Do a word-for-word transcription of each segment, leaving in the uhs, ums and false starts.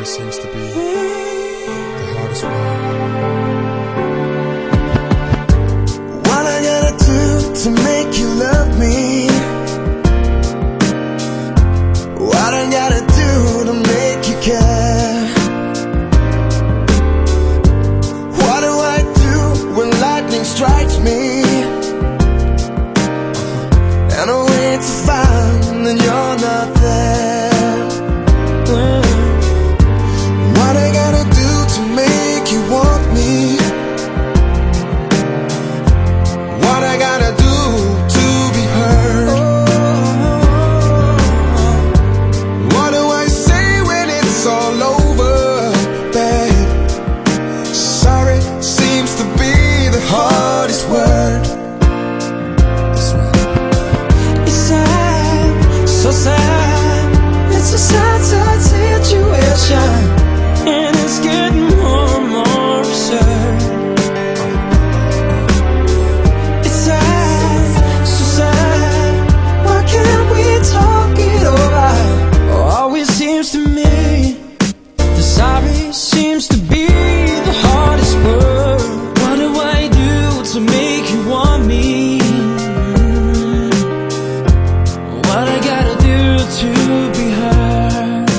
seems to be the hardest word. What I gotta do to make you love me? What I gotta do to make you care? What do I do when lightning strikes me? And I wait to find that you're not there. What I gotta do to make you want me? What I gotta do to be heard? What do I say when it's all over, babe? Sorry seems to be the hardest word. It's sad, so sad. It's a sad, sad situation, and it's getting more and more absurd. It's sad, so sad. Why can't we talk it over? Always seems to me the sorry seems to be the hardest word. What do I do to make you want me? What I gotta do to be heard?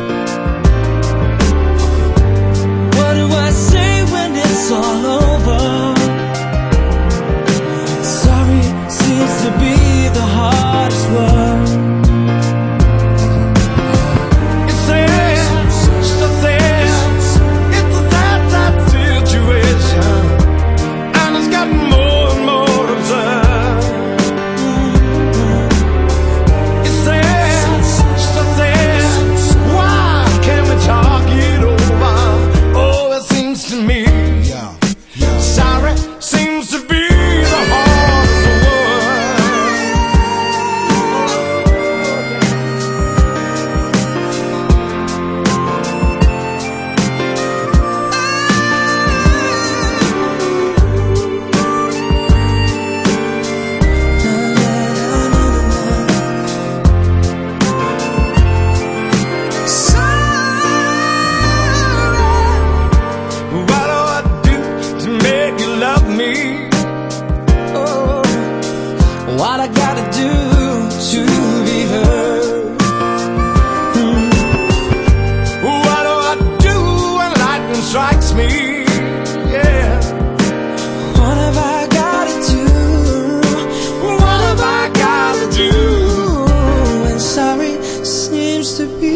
What do I say when it's all over? Sorry seems to be the hardest word. It's sad, so sad. It's a sad, sad situation, and it's gotten more and more absurd. It's sad, so sad. Why can't we talk it over? Oh, it seems to me sorry seems to be the hardest word. What do I do to make you love me? Oh, what I gotta do to be heard? Hmm. What do I do when lightning strikes me? Yeah. What have I gotta do? What have I gotta do? And sorry seems to be